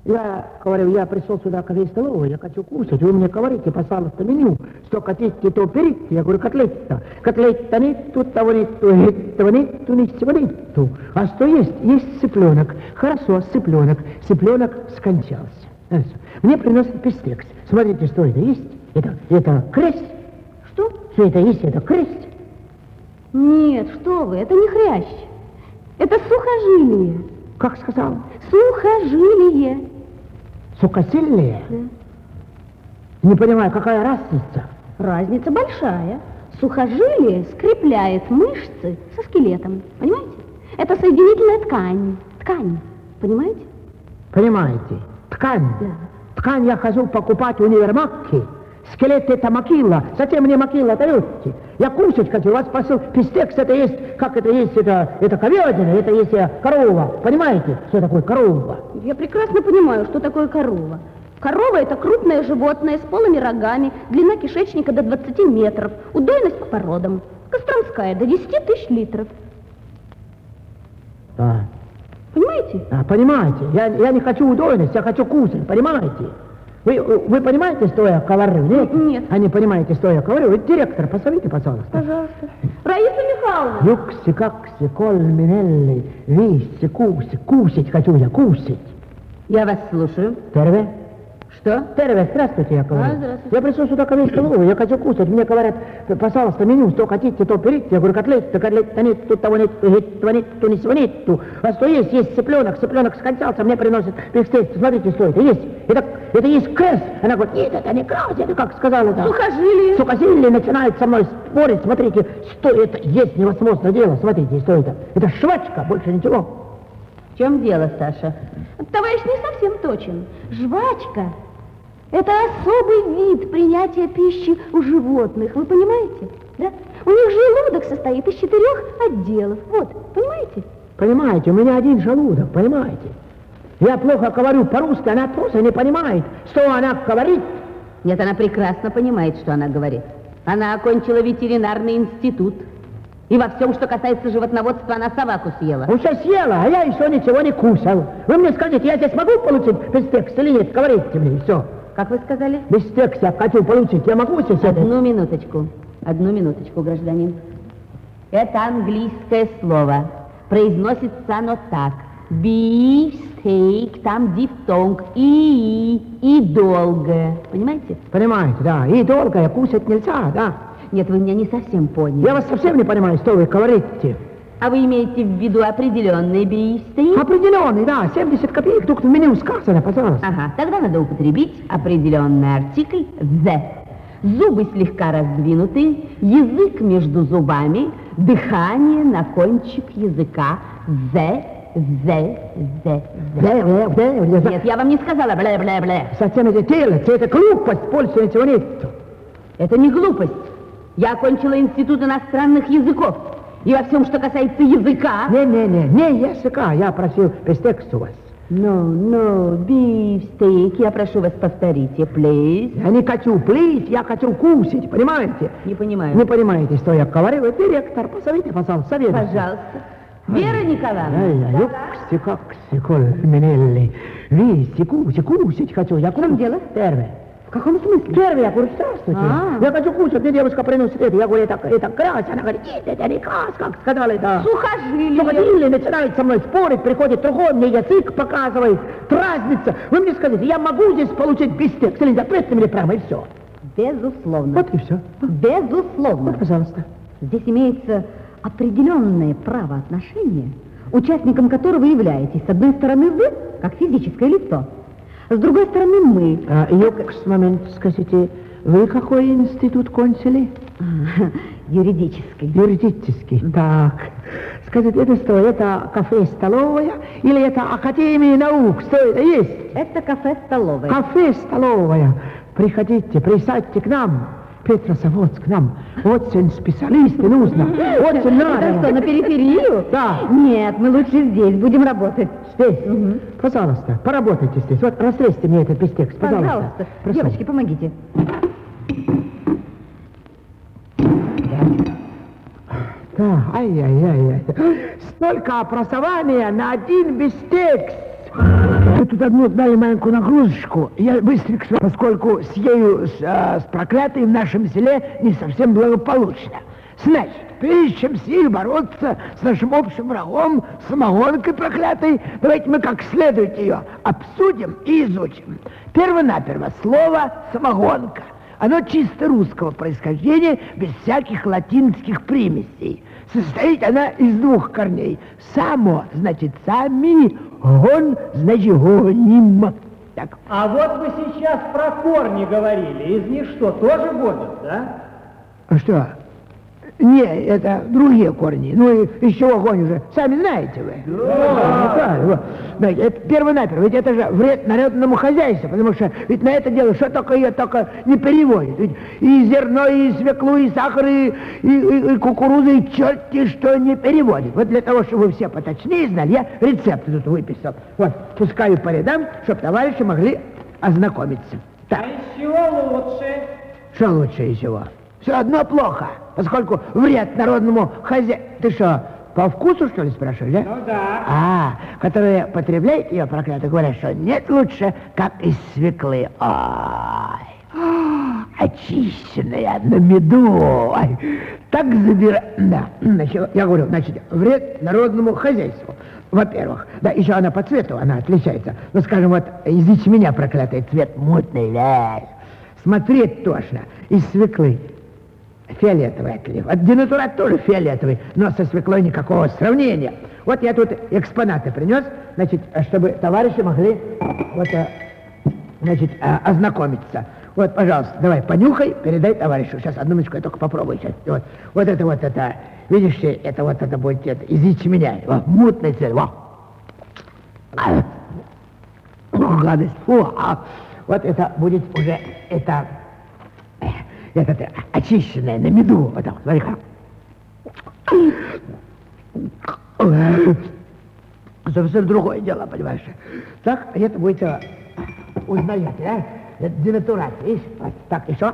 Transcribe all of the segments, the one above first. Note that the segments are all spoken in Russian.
Я говорю, я пришел сюда к столовой, я хочу кушать. Вы мне говорите, пожалуйста, меню. Что хотите, то берите. Я говорю, котлета. Котлета нету, того нету, этого нету, ничего нету. А что есть? Есть цыпленок. Хорошо, цыпленок. Цыпленок скончался. Мне приносят бифстекс. Смотрите, что это есть. Это крест. Что? Что это есть? Это крест. Нет, что вы, это не хрящ. Это сухожилие. Как сказал? Сухожилие. Сухосильные? Да. Не понимаю, какая разница? Разница большая. Сухожилие скрепляет мышцы со скелетом. Понимаете? Это соединительная ткань. Ткань. Понимаете? Понимаете? Ткань. Да. Ткань я хожу покупать в универмагке. Скелет это макила. Зачем мне макила даете? Я кушать хочу. Вас спросил, бифстекс это есть, как это есть, это говядина, это есть корова. Понимаете, что такое корова? Я прекрасно понимаю, что такое корова. Корова – это крупное животное с полыми рогами, длина кишечника до 20 метров, удойность по породам. Костромская до 10 тысяч литров. Да. Понимаете? Понимаете. Я не хочу удойность, я хочу кушать, понимаете? Вы понимаете, что я говорю? Нет? Нет. А не понимаете, что я говорю? Директор, позовите, пожалуйста. Пожалуйста. Раиса Михайловна. Юкси, какси, кольминелли, виси, куси. Кусить хочу я, кусить. Я вас слушаю. Первое. Что? Первое, здравствуйте, я говорю. Здравствуйте. Я пришел сюда к столовой, я хочу кушать. Мне говорят, пожалуйста, меню, что хотите, то берите. Я говорю, котлета нет, тут того нет, этого нет, тут ничего нету. А что есть? Есть цыпленок скончался, мне приносят бифстекс. Смотрите, что это есть. Это есть крест. Она говорит, нет, это не крест, это как сказала. Сухожилие. Сухожилие начинает со мной спорить. Смотрите, что это есть невозможно дело. Смотрите, что это. Это жвачка, больше ничего. В чем дело, Саша? Товарищ не совсем точен. Жвачка – это особый вид принятия пищи у животных. Вы понимаете? Да? У них желудок состоит из 4 отделов. Вот, понимаете? Понимаете, у меня один желудок, понимаете? Я плохо говорю по-русски, она просто не понимает, что она говорит. Нет, она прекрасно понимает, что она говорит. Она окончила ветеринарный институт. И во всем, что касается животноводства, она собаку съела. Уже съела, а я еще ничего не кушал. Вы мне скажите, я здесь могу получить бифстекс или нет? Говорите мне, все. Как вы сказали? Бифстекс я хочу получить, я могу здесь это? Одну минуточку, гражданин. Это английское слово. Произносится оно так. Бифстейк, там дифтонг, и долго. Понимаете? Понимаете, да. И долго кушать нельзя, да. Нет, вы меня не совсем поняли. Я вас совсем не понимаю, что вы говорите. А вы имеете в виду определенный бифстейк? Определенный, да. 70 копеек, только в меню сказано, пожалуйста. Ага, тогда надо употребить определенный артикль «the». Зубы слегка раздвинуты, язык между зубами, дыхание на кончик языка. «The». Нет, я вам не сказала бля-бля-бля. Зачем это делать? Это глупость, больше ничего нет. Это не глупость. Я окончила институт иностранных языков. И во всем, что касается языка... Не языка. Я просил бифстекс у вас. Бифстейк. Я прошу вас, повторите, please. Я не хочу please, я хочу кушать, понимаете? Не понимаю. Не понимаете, что я говорю? Директор, позовите, пожалуйста, совет. Пожалуйста. Вера Николаевна. Юкси, кольминелли, виси, кушать хочу. Я В чем дело? Первое. В каком смысле? Первый, я говорю, здравствуйте. Я хочу кушать, мне девушка приносит это. Я говорю, это крас. Она говорит, нет, это не крас, как сказала, это... Сухожилие начинает со мной спорить, приходит другой, мне язык показывает, разница. Вы мне скажите, я могу здесь получить бифстекс или нет? Ответьте мне прямо, и все. Безусловно. Вот и все. Безусловно. Вот, пожалуйста. Здесь имеется определенное правоотношение, участником которого являетесь. С одной стороны, вы, как физическое лицо. С другой стороны, мы. Момент, скажите, вы какой институт кончили? Юридический. Юридический. Так. Скажите, это что, это кафе-столовая или это Академия наук? Что это есть? Это кафе-столовая. Кафе-столовая. Приходите, присядьте к нам. Петрозаводск, к нам очень специалисты нужно. Очень надо. Это что, на периферию? Да. Нет, мы лучше здесь будем работать. Здесь? Пожалуйста, поработайте здесь. Вот разрежьте мне этот бифстекс, пожалуйста. Прошу. Девочки, помогите. Да, ай-яй-яй. Столько образования на один бифстекс. Вы тут одну дали маленькую нагрузочку. Я быстренько, поскольку с ею, с проклятой в нашем селе не совсем благополучно. Значит, прежде чем с ней бороться, с нашим общим врагом, самогонкой проклятой, давайте мы как следует ее обсудим и изучим. Перво-наперво слово «самогонка». Оно чисто русского происхождения, без всяких латинских примесей. Состоит она из двух корней. «Само» значит «сами», «гон» значит «гоним». Так. А вот вы сейчас про корни говорили. Из них что, тоже гонят, да? Что? Не, это другие корни. Ну и из чего гонят уже? Сами знаете вы. Да. Знаете, это перво-наперво. Ведь это же вред народному хозяйству, потому что ведь на это дело что только ее только не переводит. Ведь и зерно, и свеклу, и сахар, и кукурузу, и черти что не переводит. Вот для того, чтобы вы все поточнее знали, я рецепты тут выписал. Вот, пускаю по рядам, чтобы товарищи могли ознакомиться. Так. А из чего лучше? Что лучше из чего? Все одно плохо, поскольку вред народному хозяину... Ты что, по вкусу, что ли, спрашиваешь, да? Ну да. Которые потребляют ее проклятые, говорят, что нет лучше, как из свеклы. Ой, очищенная на меду. Ой, так забирает. Да, значит, я говорю, значит, вред народному хозяйству. Во-первых, да, еще она по цвету, она отличается. Ну, скажем, вот из ячменя проклятый цвет мутный, да. Смотреть тошно. Из свеклы фиолетовый отлив. От денатурат тоже фиолетовый, но со свеклой никакого сравнения. Вот я тут экспонаты принес, значит, чтобы товарищи могли вот, значит, ознакомиться. Вот, пожалуйста, давай, понюхай, передай товарищу. Сейчас, одну минутку, я только попробую сейчас. Вот это, видишь, это будет из ячменя. Вот, мутный цвет, во. Гадость, фу, вот это будет уже, это очищенное на меду. Вот так, смотри-ка. Совсем другое дело, понимаешь. Так, это будет, узнаете, да? Это денатурат, видишь? Вот, так, еще.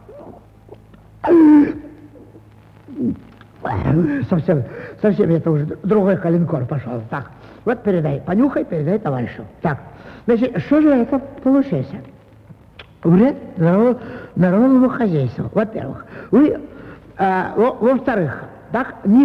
Совсем это уже другой калинкор пошел. Так, вот передай, понюхай, передай товарищу. Так, значит, что же это получается? Вред народному хозяйству, во-первых. Во-вторых, так, не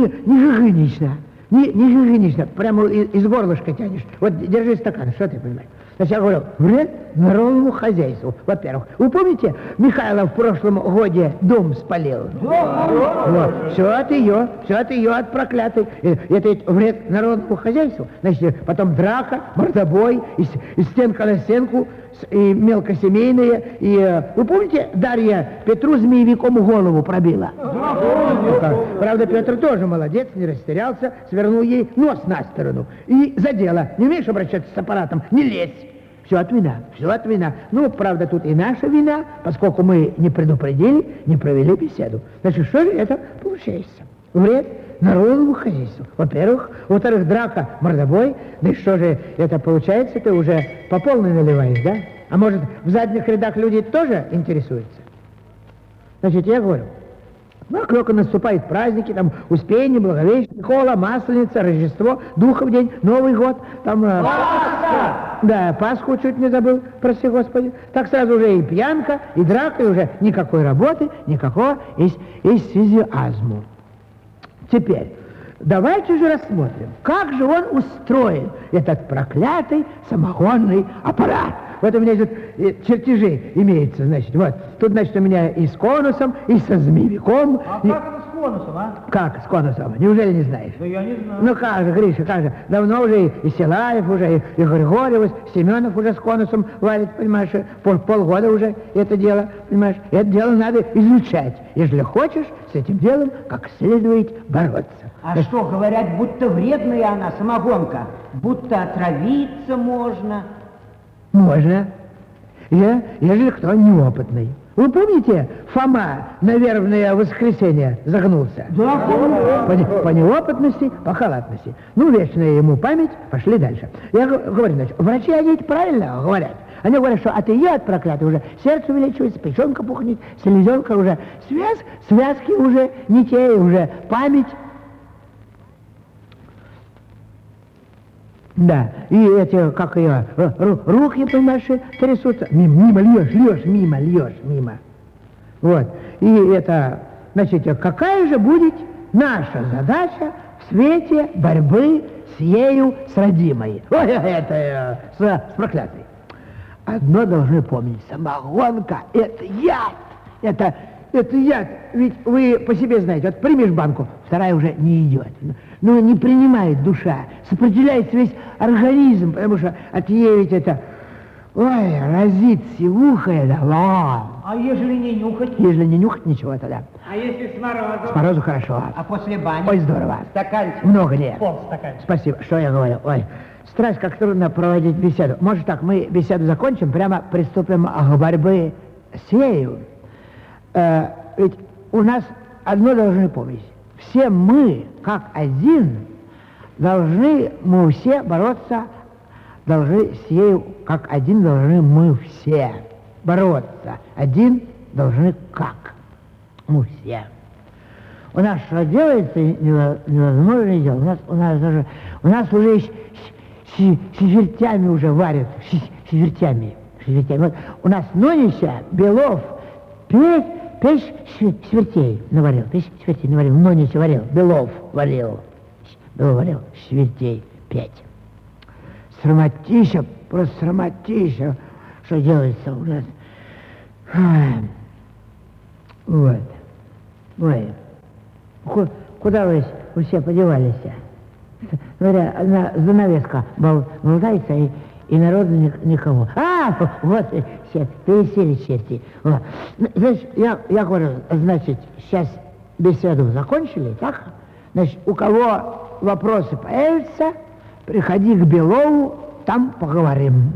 гигиенично, прямо из горлышка тянешь. Вот, держи стакан, что ты понимаешь? Значит, я говорю, вред народному хозяйству, во-первых. Вы помните, Михайлов в прошлом году дом спалил? Вот, все от ее, от проклятой. Это ведь вред народному хозяйству. Значит, потом драка, мордобой, и стенка на стенку, и мелкосемейные. И вы помните, Дарья Петру змеевиком голову пробила? Правда, Петр тоже молодец, не растерялся, свернул ей нос на сторону. И задела. Не умеешь обращаться с аппаратом? Не лезь. Все от вина. Ну, правда, тут и наша вина, поскольку мы не предупредили, не провели беседу. Значит, что же это получается? Вред народному хозяйству. Во-первых. Во-вторых, драка, мордобой. Да и что же это получается? Ты уже по полной наливаешь, да? А может, в задних рядах люди тоже интересуются? Значит, я говорю, ну, только наступают праздники, там, Успение, Благовещение, Микола, Масленица, Рождество, Духов день, Новый год, там... Пасха! Да, Пасху чуть не забыл, прости Господи. Так сразу уже и пьянка, и драка, и уже никакой работы, никакого энтузиазма. Теперь, давайте же рассмотрим, как же он устроен, этот проклятый самогонный аппарат. Вот у меня тут чертежи имеются, значит, вот. Тут, значит, у меня и с конусом, и со змеевиком. А как это с конусом, а? Как с конусом? Неужели не знаешь? Да я не знаю. Ну как же, Гриша, как же. Давно уже и Силаев уже, и Григорьев, Семенов уже с конусом варит, понимаешь, полгода уже это дело, понимаешь. Это дело надо изучать, если хочешь с этим делом как следует бороться. А что, говорят, будто вредная она, самогонка, будто отравиться можно. Можно, ежели кто неопытный. Вы помните, Фома на вербное воскресенье загнулся? Да. По неопытности, по халатности. Ну, вечная ему память, пошли дальше. Я говорю, значит, врачи, они правильно говорят. Они говорят, что от ее, от проклятой, уже сердце увеличивается, печенка пухнет, селезенка уже, связки уже не те, уже память. Да, и эти, как ее, руки, понимаешь, трясутся. Мимо льешь. Вот. И это, значит, какая же будет наша задача в свете борьбы с ею, с родимой? Ой, это с проклятой. Одно должны помнить, самогонка – это яд. Это яд. Ведь вы по себе знаете, вот примешь банку, вторая уже не идет. Ну, не принимает душа, сопротивляется весь организм, потому что от ей ведь это, ой, разит сивуха, это, А ежели не нюхать? Ежели не нюхать, ничего тогда. А если с морозу? С морозу хорошо. А после бани? Ой, здорово. Стаканчик? Много нет. Полстаканчика. Спасибо. Что я говорю? Ой, страсть, как трудно проводить беседу. Может так, мы беседу закончим, прямо приступим к борьбе с ею. Ведь у нас одно должны помнить. Все мы, как один, мы все бороться, должны с ею, как один, должны мы все бороться. Один должны как? Мы все. У нас что делается невозможное дело. У нас уже севертями уже варят. Севертями. Вот у нас Нонися, Белов, печь свертей наварил. Нонися варил, Белов варил, свертей 5. Срамотища, просто срамотища, что делается у нас. Вот. Ой. Куда вы все подевались? Говоря, одна занавеска болтается, и народу никого. Вот, все, пересели черти. Вот. Значит, я говорю, значит, сейчас беседу закончили, так? Значит, у кого вопросы появятся, приходи к Белову, там поговорим.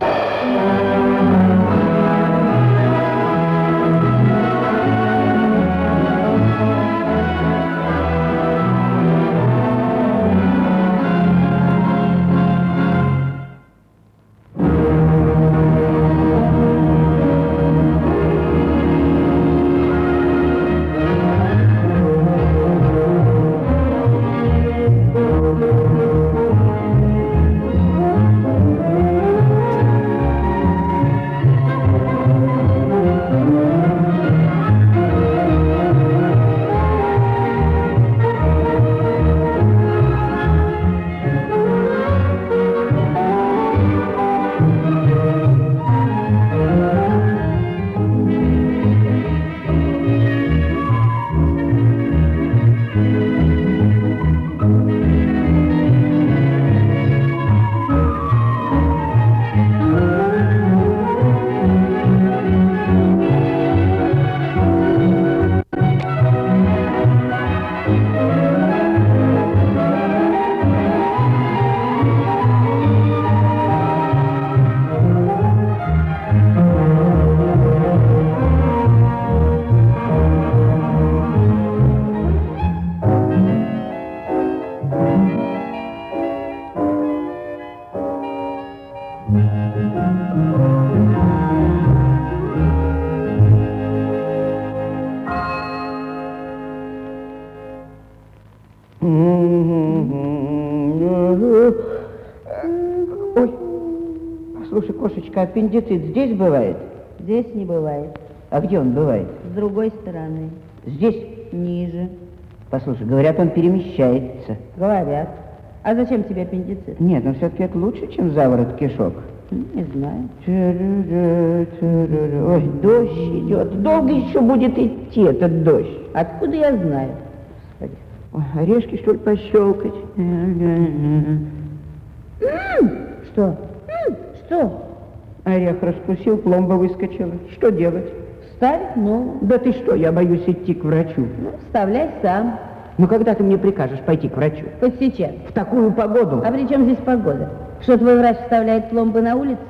Ой, послушай, кошечка, аппендицит здесь бывает? Здесь не бывает. А где он бывает? С другой стороны. Здесь? Ниже. Послушай, говорят, он перемещается. Говорят. А зачем тебе аппендицит? Нет, но все-таки это лучше, чем заворот кишок. Не знаю. Ой, дождь идет. Долго еще будет идти этот дождь? Откуда я знаю? Господи. Ой, орешки, что ли, пощелкать? Что? Что? Орех раскусил, пломба выскочила. Что делать? Вставь новую. Да ты что, я боюсь идти к врачу. Ну, вставляй сам. Ну, когда ты мне прикажешь пойти к врачу? Хоть сейчас. В такую погоду? А при чем здесь погода? Что, твой врач вставляет пломбы на улице?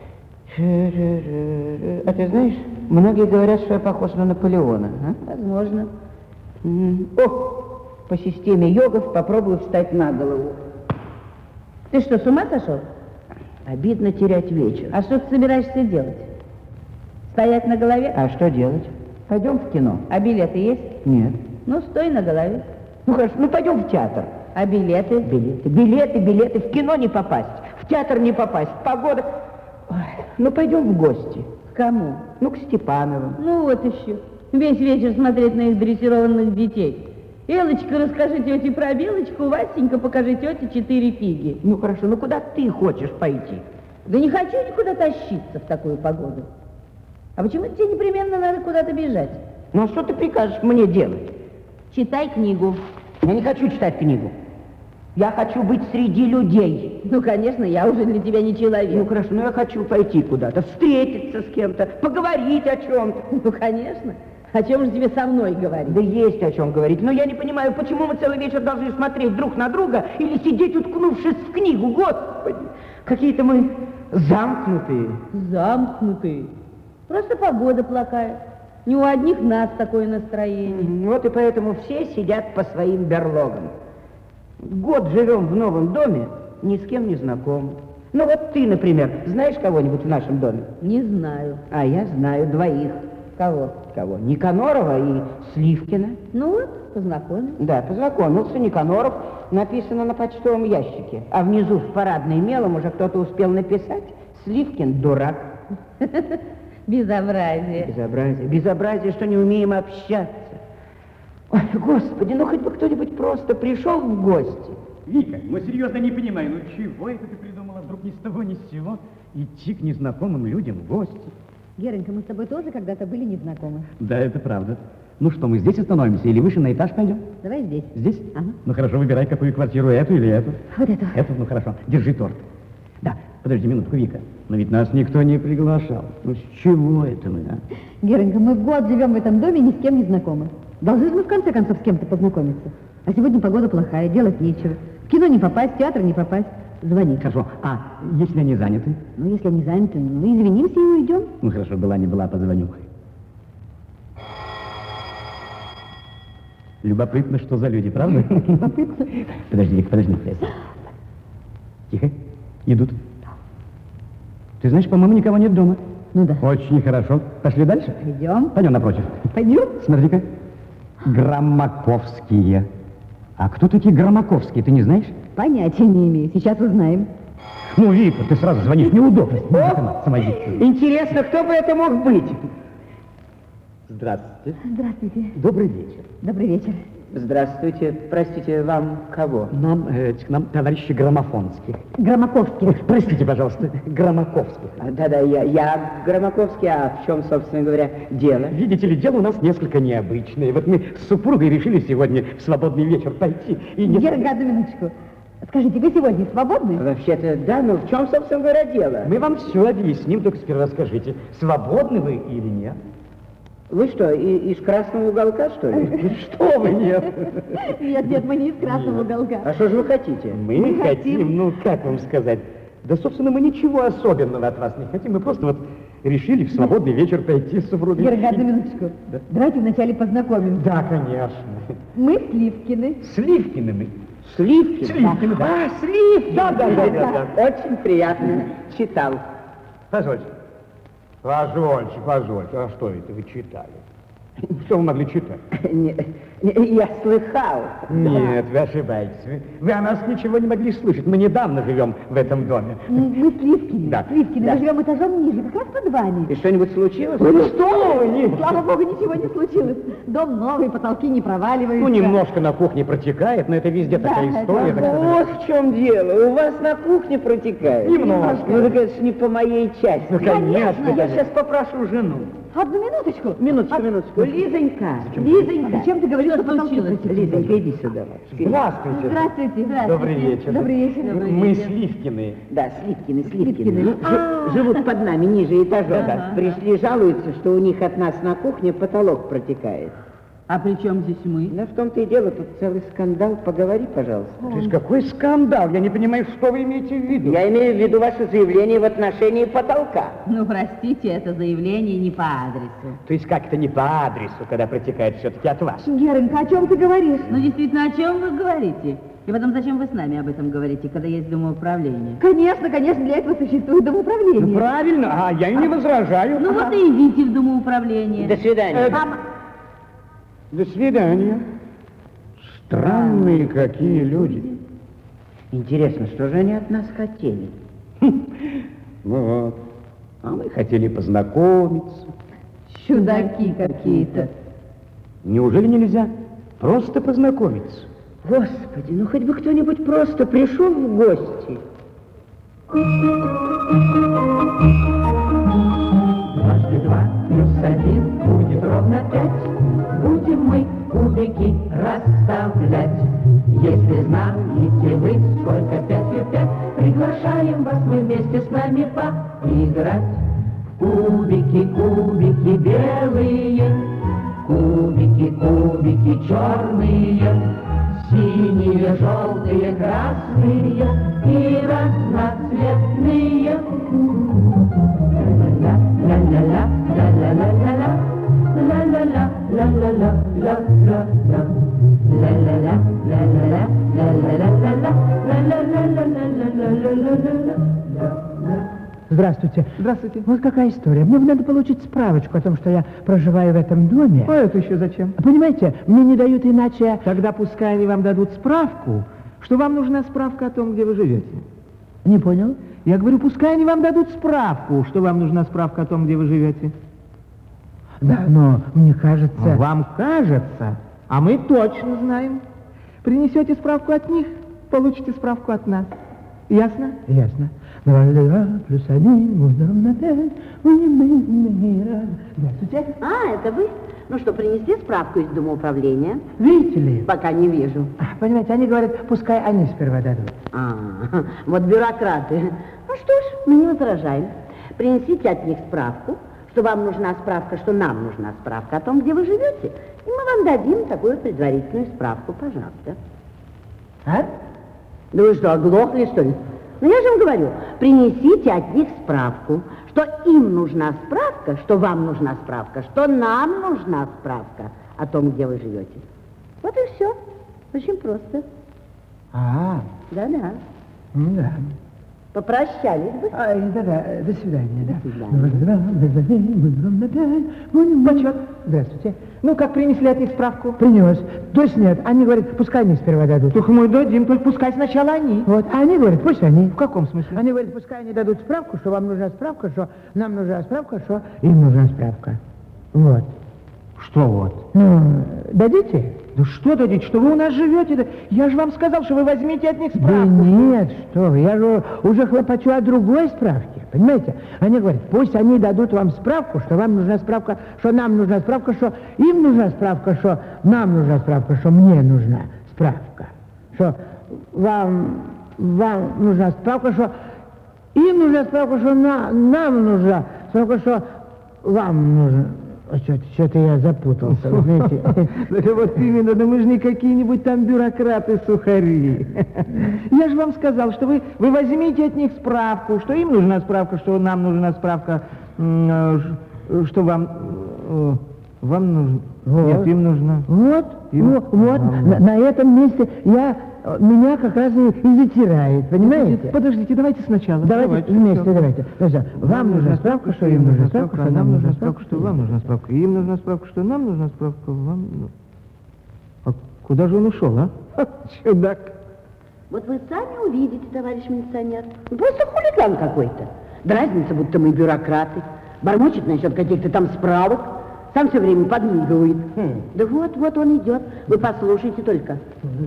А ты знаешь, многие говорят, что я похож на Наполеона. А? Возможно. О, по системе йогов попробую встать на голову. Ты что, с ума сошел? Обидно терять вечер. А что ты собираешься делать? Стоять на голове? А что делать? Пойдем в кино? А билеты есть? Нет. Ну, стой на голове. Ну хорошо, ну пойдем в театр. А билеты? Билеты. В кино не попасть, в театр не попасть, погода... Ой, ну, пойдем в гости. К кому? Ну, к Степановым. Ну, вот еще. Весь вечер смотреть на их дрессированных детей. Элочка, расскажи тете про Белочку, Васенька, покажи тете 4 фиги. Ну, хорошо, ну куда ты хочешь пойти? Да не хочу никуда тащиться в такую погоду. А почему тебе непременно надо куда-то бежать? Ну, а что ты прикажешь мне делать? Читай книгу. Я не хочу читать книгу. Я хочу быть среди людей. Ну, конечно, я уже для тебя не человек. Ну, хорошо, но я хочу пойти куда-то, встретиться с кем-то, поговорить о чем-то. Ну, конечно. О чем же тебе со мной говорить? Да есть о чем говорить, но я не понимаю, почему мы целый вечер должны смотреть друг на друга или сидеть, уткнувшись в книгу, Господи. Какие-то мы замкнутые. Замкнутые. Просто погода плохая. Не у одних нас такое настроение. Вот и поэтому все сидят по своим берлогам. Год живем в новом доме, ни с кем не знакомы. Ну вот ты, например, знаешь кого-нибудь в нашем доме? Не знаю. А я знаю 2. Кого? Кого? Никанорова и Сливкина. Ну вот, познакомились. Да, познакомился. Никаноров написано на почтовом ящике. А внизу в парадной мелом уже кто-то успел написать: Сливкин дурак. Безобразие. Безобразие, что не умеем общаться. Ой, Господи, ну хоть бы кто-нибудь просто пришел в гости. Вика, ну серьезно не понимаю, ну чего это ты придумала вдруг ни с того ни с сего идти к незнакомым людям в гости? Геренька, мы с тобой тоже когда-то были незнакомы. Да, это правда. Ну что, мы здесь остановимся или выше на этаж пойдем? Давай здесь. Здесь? Ага. Ну хорошо, выбирай, какую квартиру, эту или эту. Вот эту. Эту, ну хорошо, держи торт. Да, подожди минутку, Вика. Но ведь нас никто не приглашал. Ну с чего это мы, а? Геренька, мы год живем в этом доме и ни с кем не знакомы. Должны же мы в конце концов с кем-то познакомиться. А сегодня погода плохая, делать нечего. В кино не попасть, в театр не попасть. Звони. Хорошо, а если они заняты? Ну, если они заняты, ну, извинимся и уйдем. Ну хорошо, была не была, позвоню. Любопытно, что за люди, правда? Любопытно. Подожди, Вика, подожди. Тихо, идут. Ты знаешь, по-моему, никого нет дома. Ну да. Очень хорошо. Пошли дальше? Идем. Пойдем напротив. Пойдем. Смотри-ка. Громаковские. А кто такие Громаковские, ты не знаешь? Понятия не имею. Сейчас узнаем. Ну, Вика, ты сразу звонишь, неудобно. Интересно, кто бы это мог быть? Здравствуйте. Здравствуйте. Добрый вечер. Добрый вечер. Здравствуйте. Простите, вам кого? К нам товарищи Громофонские. Громаковский. Простите, пожалуйста, Громаковских. Да-да, я Громаковский, а в чем, собственно говоря, дело? Видите ли, дело у нас несколько необычное. Вот мы с супругой решили сегодня в свободный вечер пойти и не... Геренька, одну минуточку. Скажите, вы сегодня свободны? Вообще-то, да, но в чем, собственно говоря, дело? Мы вам все объясним, только сперва скажите, свободны вы или нет? Вы что, из красного уголка, что ли? Что вы, нет? Нет, мы не из красного уголка. А что же вы хотите? Мы хотим, ну, как вам сказать, да, собственно, мы ничего особенного от вас не хотим, мы просто вот решили в свободный вечер пойти с супругой. Геренька, одну минуточку. Да. Давайте вначале познакомимся. Да, конечно. Мы Сливкины. Сливкины мы. Сливкин? Сливкины, да. А, Сливкин! Да. Очень приятно. Читал. Позвольте. Позвольте. А что это вы читали? Что вы могли читать? Я слыхал. Нет, вы ошибаетесь. Вы о нас ничего не могли слышать. Мы недавно живем в этом доме. Мы Сливкины. Да. Сливкины. Да. Мы живем этажом ниже, как раз под вами. И что-нибудь случилось? Ну что вы, нет. Слава богу, ничего не случилось. Дом новый, потолки не проваливаются. Ну, немножко на кухне протекает, но это везде такая история. да. так что- Вот в чем дело. У вас на кухне протекает? Немножко. Ну, так это ж не по моей части. Ну, конечно. Я сейчас попрошу жену. Одну минуточку. Минуточку. Лизонька. Лизонька, зачем ты говоришь, что потолки протекают? Лизонька, иди сюда. Здравствуйте. Здравствуйте. Добрый вечер. Добрый вечер. Мы Сливкины. Да, Сливкины. Живут под нами, ниже этажом. Пришли, жалуются, что у них от нас на кухне потолок протекает. А при чем здесь мы? Да в том-то и дело, тут целый скандал. Поговори, пожалуйста. То есть какой скандал? Я не понимаю, что вы имеете в виду. Я имею в виду ваше заявление в отношении потолка. Ну, простите, это заявление не по адресу. То есть как это не по адресу, когда протекает все-таки от вас? Геренька, о чем ты говоришь? Ну, действительно, о чем вы говорите? И потом, зачем вы с нами об этом говорите, когда есть домоуправление? Конечно, для этого существует домоуправление. Ну, правильно, а я и не возражаю. Ну, вот и идите в домоуправление. До свидания. До свидания. Странные какие люди. Интересно, что же они от нас хотели? Вот. А мы хотели познакомиться. Чудаки какие-то. Неужели нельзя просто познакомиться? Господи, ну хоть бы кто-нибудь просто пришел в гости. Дважды два плюс один будет ровно 5. Будем мы кубики расставлять. Если знаете вы, сколько 5 и 5, приглашаем вас мы вместе с нами поиграть. Кубики, кубики белые, кубики, кубики черные, синие, желтые, красные и разноцветные. Ла-ла-ла, ла-ла-ла-ла-ла, ла-ла-ла, ла-ла-ла-ла-ла-ла, ла-ла-ла, ла-ла-ла, ла-ла-ла-ла-ла, ла-ла-ла-ла-ла-ла-ла-ла-ла. Здравствуйте. Здравствуйте. Вот какая история. Мне надо получить справочку о том, что я проживаю в этом доме. А это еще зачем? Понимаете, мне не дают иначе... Тогда пускай они вам дадут справку, что вам нужна справка о том, где вы живете. Не понял? Я говорю, пускай они вам дадут справку, что вам нужна справка о том, где вы живете. Да, но мне кажется... Вам кажется, а мы точно знаем. Принесете справку от них, получите справку от нас. Ясно? Ясно. 2 плюс 1 будет равно 5. Здравствуйте. А, это вы? Ну что, принесли справку из Дома управления? Видите ли? Пока не вижу. Понимаете, они говорят, пускай они сперва дадут. Вот бюрократы. Ну что ж, мы не возражаем. Принесите от них справку, что вам нужна справка, что нам нужна справка о том, где вы живете, и мы вам дадим такую предварительную справку, пожалуйста. А? Да вы что, оглохли, что ли? Ну, я же вам говорю, принесите от них справку, что им нужна справка, что вам нужна справка, что нам нужна справка о том, где вы живете. Вот и все. Очень просто. Да-да. Да. Попрощались бы. Да-да, до свидания. До свидания. Почет. Здравствуйте. Ну, как принесли от них справку? Принес. То есть нет, они говорят, пускай они сперва дадут. Только мы дадим, только пускай сначала они. Вот, а они говорят, пусть они. В каком смысле? Они говорят, пускай они дадут справку, что вам нужна справка, что нам нужна справка, что им нужна справка. Вот. Что вот? Ну, дадите? Да что дадите, что вы у нас живете? Да я же вам сказал, что вы возьмите от них Да справку. нет, что вы, я же уже хлопочу о другой справке, понимаете? Они говорят, пусть они дадут вам справку, что вам нужна справка, что нам нужна справка, что им нужна справка, что нам нужна справка, что мне нужна справка, что вам нужна справка, что им нужна справка, что нам нужна справка, что вам нужна. Что-то я запутался, вы знаете. Да вот именно, да мы же не какие-нибудь там бюрократы-сухари. Я же вам сказал, что вы возьмите от них справку, что им нужна справка, что нам нужна справка, что вам нужно. Вот. Нет, им нужна. Вот, на этом месте меня как раз и затирает, понимаете? Подождите, давайте сначала. Давайте вместе, давайте. Вам нужна справка, что им нужна справка, что нам нужна справка, что вам нужна справка, им нужна справка, что нам нужна справка, вам... А куда же он ушел, а? Чудак. Вот вы сами увидите, товарищ милиционер. Ну, просто хулиган какой-то. Дразнится, будто мы бюрократы. Бормочет насчет каких-то там справок. Сам все время подмигивает. Да вот он идет. Вы послушайте только.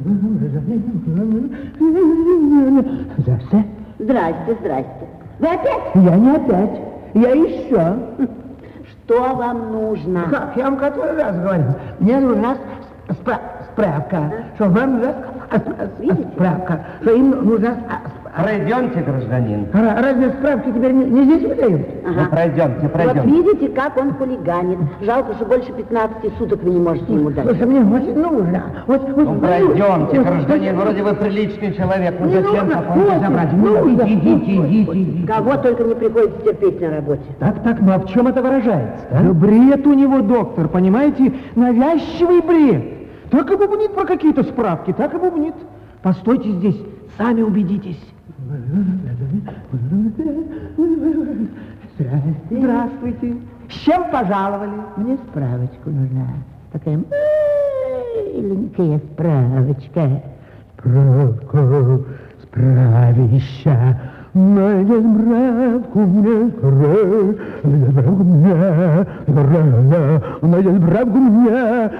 Здрасте. Здрасте. Вы опять? Я не опять. Я еще. Что вам нужно? Как? Я вам который раз говорю. Мне нужна справка. Что вам нужна справка. Что им нужна справка. Пройдемте, гражданин. Разве справки теперь не здесь выдают? Ну, пройдемте. Вот видите, как он хулиганит. Жалко, что больше 15 суток вы не можете ему дать. Слушай, мне очень нужно. Ну, пройдемте, гражданин, вроде вы приличный человек. Ну, зачем такое забрать? Идите. Кого только не приходится терпеть на работе. Так, ну а в чем это выражается? Да бред у него, доктор, понимаете? Навязчивый бред. Так и бубнит про какие-то справки, так и бубнит. Постойте здесь, сами убедитесь. Здравствуйте. С чем пожаловали? Мне справочку нужна. Такая маленькая справочка. справища. Найдет справку мне, найдет справку мне, найдет справку мне,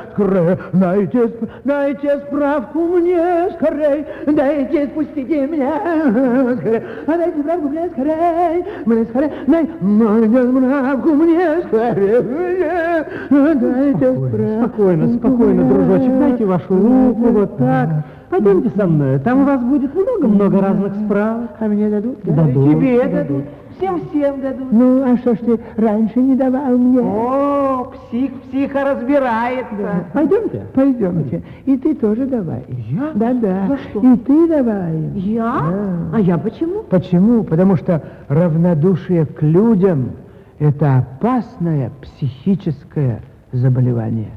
дайте справку мне, скорей, дайте, спустите меня, скорей, дайте справку мне, скорей, найдет справку мне, скорей, дайте справку. Спокойно, дружочек, дайте вашу руку, вот так. Пойдемте со мной, там у вас будет много-много разных справок. А мне дадут? Дадут. Тебе дадут. Всем дадут. Ну, а что ж ты раньше не давал мне? О, психа разбирается. Пойдемте? Пойдемте. И ты тоже давай. Я? Да. За что? И ты давай. Я? Да. А я почему? Почему? Потому что равнодушие к людям – это опасное психическое заболевание.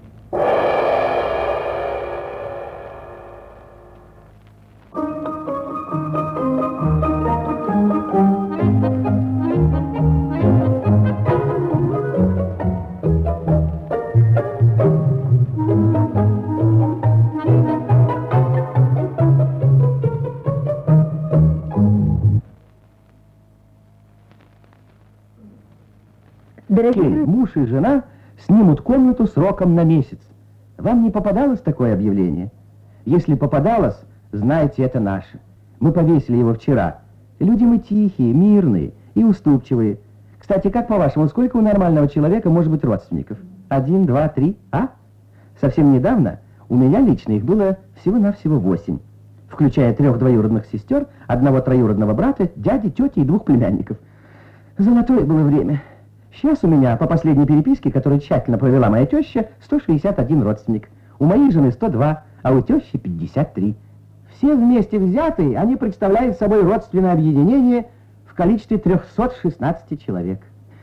Муж и жена снимут комнату сроком на месяц. Вам не попадалось такое объявление? Если попадалось, знайте, это наше. Мы повесили его вчера. Люди мы тихие, мирные и уступчивые. Кстати, как по-вашему, сколько у нормального человека может быть родственников? 1, 2, 3, а? Совсем недавно у меня лично их было всего-навсего 8, включая 3 двоюродных сестер, 1 троюродного брата, дяди, тети и 2 племянников. Золотое было время. Сейчас у меня, по последней переписке, которую тщательно провела моя теща, 161 родственник. У моей жены 102, а у тещи 53. Все вместе взятые, они представляют собой родственное объединение в количестве 316 человек.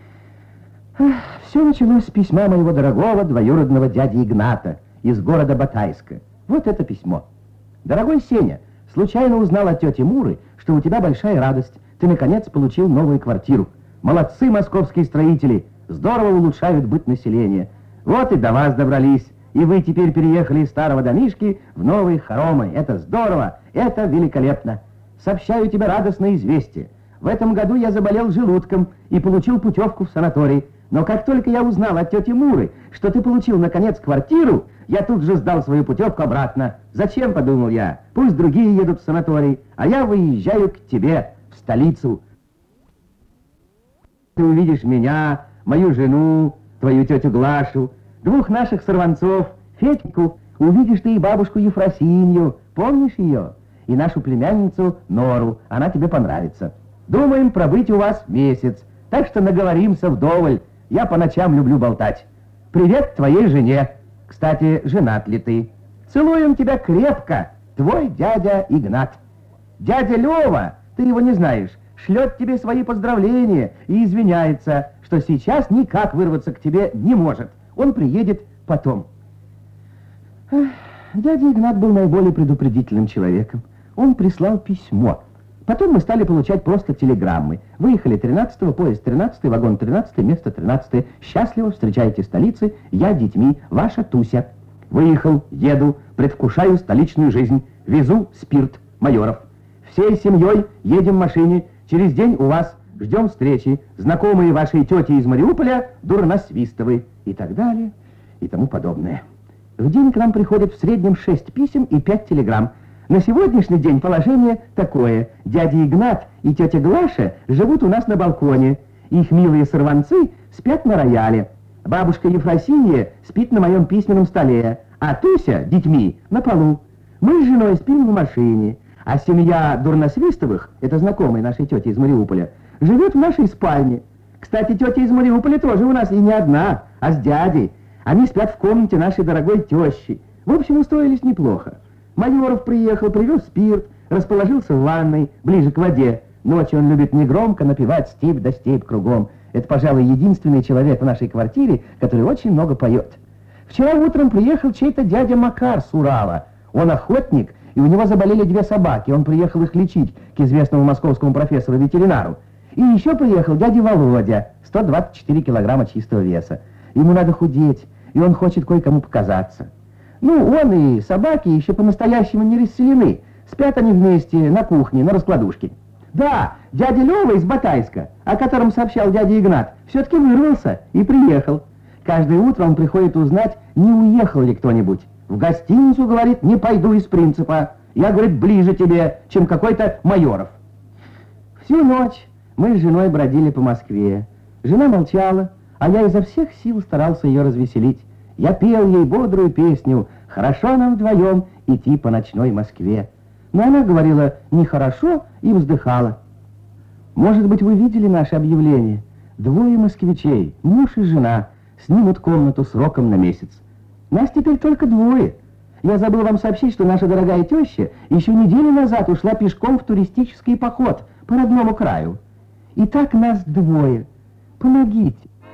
Все началось с письма моего дорогого двоюродного дяди Игната из города Батайска. Вот это письмо. «Дорогой Сеня, случайно узнал от тети Муры, что у тебя большая радость. Ты, наконец, получил новую квартиру. Молодцы московские строители, здорово улучшают быт населения. Вот и до вас добрались, и вы теперь переехали из старого домишки в новые хоромы. Это здорово, это великолепно. Сообщаю тебе радостное известие. В этом году я заболел желудком и получил путевку в санаторий. Но как только я узнал от тети Муры, что ты получил, наконец, квартиру, я тут же сдал свою путевку обратно. Зачем, подумал я, пусть другие едут в санаторий, а я выезжаю к тебе, в столицу. Ты увидишь меня, мою жену, твою тетю Глашу, 2 наших сорванцов, Федьку, увидишь ты и бабушку Ефросинью, помнишь ее? И нашу племянницу Нору, она тебе понравится. Думаем пробыть у вас месяц, так что наговоримся вдоволь, я по ночам люблю болтать. Привет твоей жене, кстати, женат ли ты? Целуем тебя крепко, твой дядя Игнат. Дядя Лева, ты его не знаешь, шлет тебе свои поздравления и извиняется, что сейчас никак вырваться к тебе не может. Он приедет потом. Дядя Игнат был наиболее предупредительным человеком. Он прислал письмо. Потом мы стали получать просто телеграммы. Выехали 13-го, поезд 13-й, вагон 13-й, место 13-е. Счастливо встречайте столицы, я детьми, ваша Туся. Выехал, еду, предвкушаю столичную жизнь. Везу спирт, Майоров. Всей семьей едем в машине. Через день у вас ждем встречи. Знакомые вашей тети из Мариуполя, Дурносвистовы. И так далее, и тому подобное. В день к нам приходит в среднем 6 писем и 5 телеграмм. На сегодняшний день положение такое. Дядя Игнат и тетя Глаша живут у нас на балконе. Их милые сорванцы спят на рояле. Бабушка Ефросинья спит на моем письменном столе, а Туся детьми на полу. Мы с женой спим в машине. А семья Дурносвистовых, это знакомые нашей тети из Мариуполя, живет в нашей спальне. Кстати, тетя из Мариуполя тоже у нас и не одна, а с дядей. Они спят в комнате нашей дорогой тещи. В общем, устроились неплохо. Майоров приехал, привез спирт, расположился в ванной, ближе к воде. Ночью он любит негромко напевать «Степь да степь кругом». Это, пожалуй, единственный человек в нашей квартире, который очень много поет. Вчера утром приехал чей-то дядя Макар с Урала. Он охотник, и у него заболели 2 собаки. Он приехал их лечить к известному московскому профессору-ветеринару. И еще приехал дядя Володя, 124 килограмма чистого веса. Ему надо худеть, и он хочет кое-кому показаться. Ну, он и собаки еще по-настоящему не расселены. Спят они вместе на кухне, на раскладушке. Да, дядя Лёва из Батайска, о котором сообщал дядя Игнат, все-таки вырвался и приехал. Каждое утро он приходит узнать, не уехал ли кто-нибудь. В гостиницу, говорит, не пойду из принципа. Я, говорит, ближе тебе, чем какой-то Майоров. Всю ночь мы с женой бродили по Москве. Жена молчала, а я изо всех сил старался ее развеселить. Я пел ей бодрую песню «Хорошо нам вдвоем идти по ночной Москве». Но она говорила «нехорошо» и вздыхала. Может быть, вы видели наше объявление? 2 москвичей, муж и жена, снимут комнату сроком на месяц. Нас теперь только 2. Я забыл вам сообщить, что наша дорогая теща еще неделю назад ушла пешком в туристический поход по родному краю. Итак, нас 2. Помогите.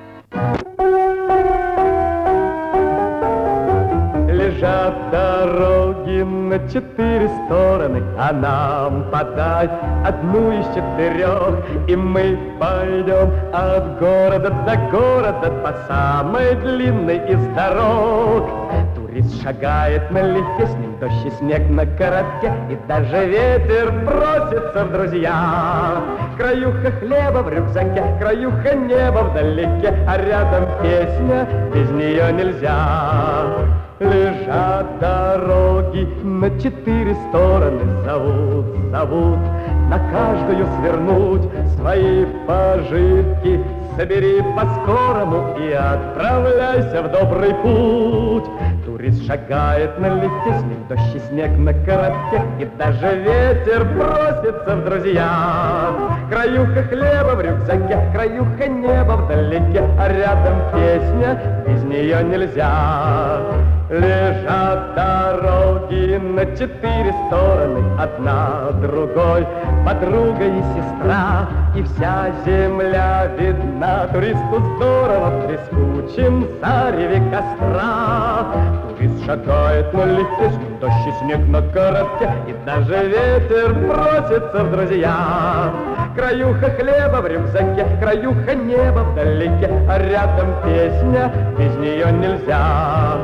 Лежат дороги на 4 стороны, а нам подай одну из 4, и мы пойдем от города до города по самой длинной из дорог. Турист шагает налегке, с ним дождь и снег на коротке, и даже ветер просится в друзья. Краюха хлеба в рюкзаке, краюха неба вдалеке, а рядом песня, без нее нельзя. Лежат дороги на 4 стороны, зовут, зовут, на каждую свернуть свои пожитки. Собери по-скорому и отправляйся в добрый путь. Турист шагает налегке, с ним дождь и снег на коротке, и даже ветер просится в друзья. Краюха хлеба в рюкзаке, краюха неба вдалеке, а рядом песня, без нее нельзя. Лежат дороги на 4 стороны, одна другой, подруга и сестра, и вся земля видна. Туристу здорово в трескучем зареве костра. Турист шагает налегке, с ним дождь и снег на коротке, и даже ветер просится в друзья. Краюха хлеба в рюкзаке, краюха неба вдалеке, а рядом песня, без нее нельзя.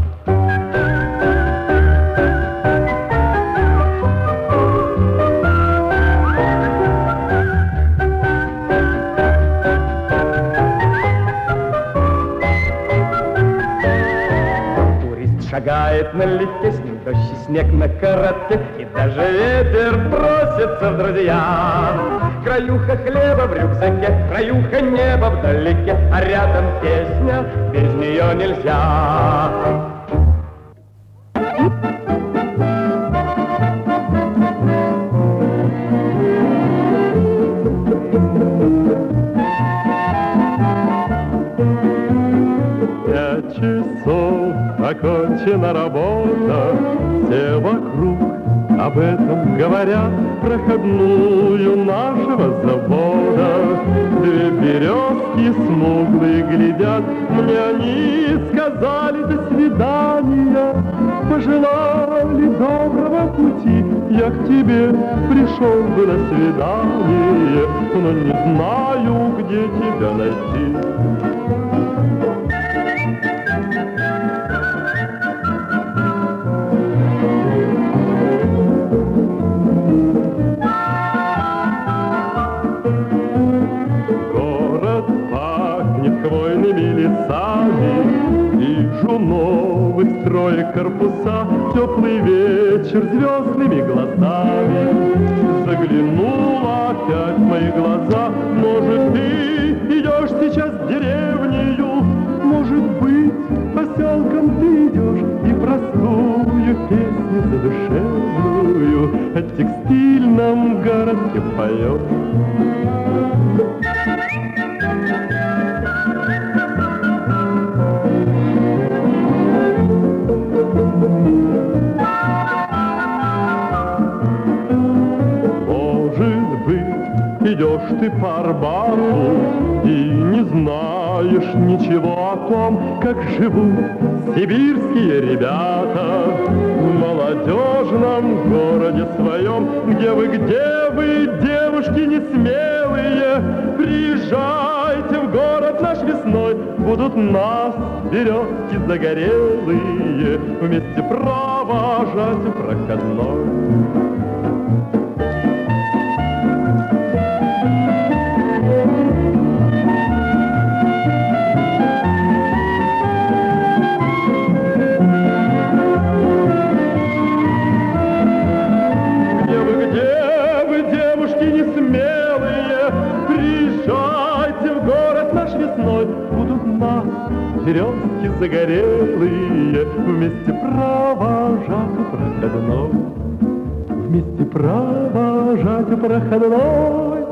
Шагает налегке, с ним дождь и снег на коротке, и даже ветер просится в друзья. Краюха хлеба в рюкзаке, краюха неба вдалеке, а рядом песня, без нее нельзя. Окончена работа, все вокруг об этом говорят. Проходную нашего завода 2 березки смуглые глядят. Мне они сказали до свидания, пожелали доброго пути. Я к тебе пришел бы на свидание, но не знаю, где тебя найти. Вижу новых строек корпуса, теплый вечер звездными глазами. Заглянула опять в мои глаза. Может, ты идешь сейчас в деревню, может быть, поселком ты идешь и простую песню задушевную о текстильном городке поешь. Идешь ты по Арбату и не знаешь, знаешь ничего о том, как живут сибирские ребята в молодежном городе своем. Где вы, девушки несмелые, приезжайте в город наш весной, будут нас веревки загорелые вместе провожать в проходной. Веревки загорелые вместе провожать у проходной, вместе провожать у проходной.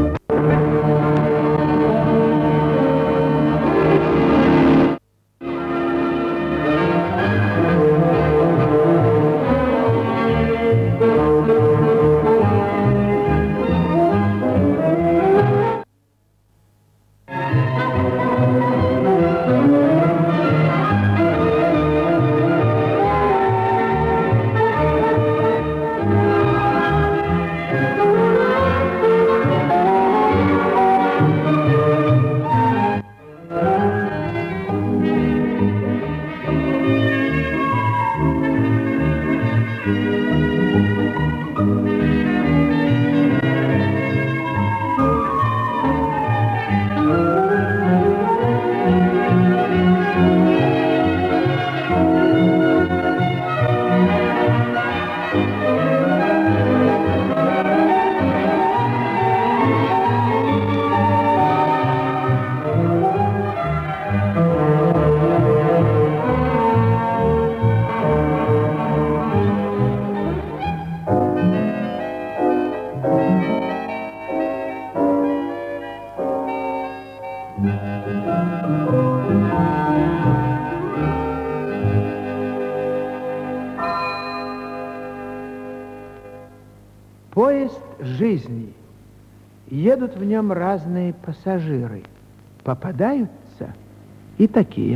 Поезд жизни. Едут в нем разные пассажиры. Попадаются и такие.